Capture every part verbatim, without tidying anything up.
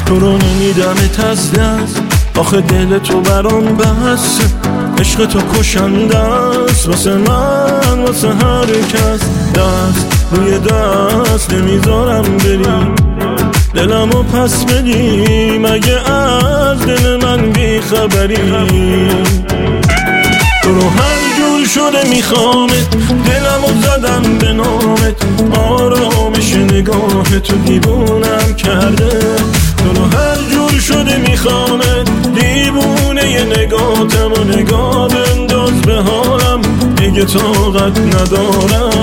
تو رو نمیدمت از دست، آخه دل تو برام بسته. عشق تو کشنده است واسه من، واسه هر کس. دست روی دست نمیذارم بری، دلمو پس بدی مگه از دل من بی خبری. تو رو هر جور شده میخوامت، دلمو زدم به نامت. آرامش نگاه تو دیوونم کرده. تو رو هر جور شده میخوامت، دیوونه ی نگاتم و نگاه بنداز به حالم. دیگه طاقت ندارم.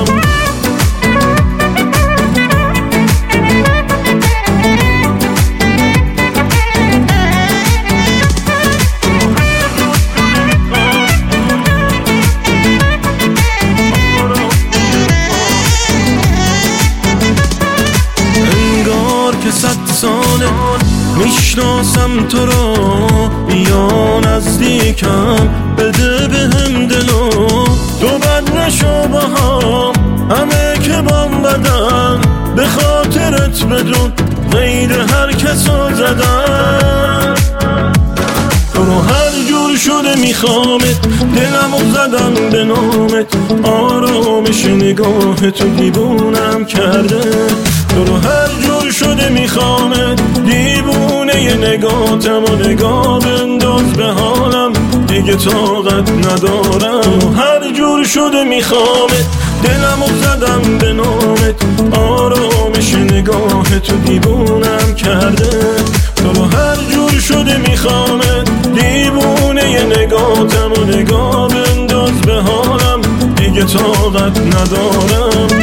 که صد ساله میشناسم تو رو، بیا نزدیکم بده به هم دلو. تو بد نشو با هم، همه که بام بدن، به خاطرت بدون غیر هر کسو زدن. تو رو هر جور شده میخوامت، دلمو زدم به نامت. آرامش نگاه تو دیوونم کرده. تو رو هر جور شده میخوامت، دیوونه ی نگاتم و نگاه بنداز به حالم. دیگه طاقت ندارم. هر جور شده میخوامت، دلمو زدم به نامت. آرامش نگاه تو دیوونم کرده. تو رو هر جور شده میخوامت، دیوونه ی نگاتم و نگاه بنداز به حالم. دیگه طاقت ندارم.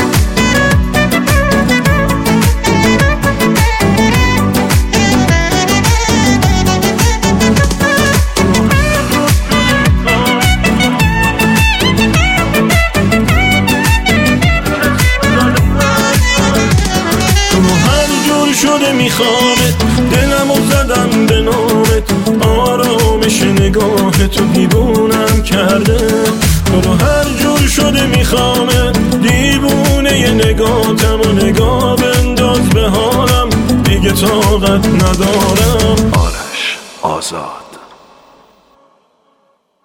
شده میخوامت، دلمو زدم به نامت. آرامش نگاه تو دیوونم کرده. تو رو هر جور شده میخوامت، دیوونه ی نگاتم و نگاه بنداز به حالم. دیگه طاقت ندارم. آرش آزاد.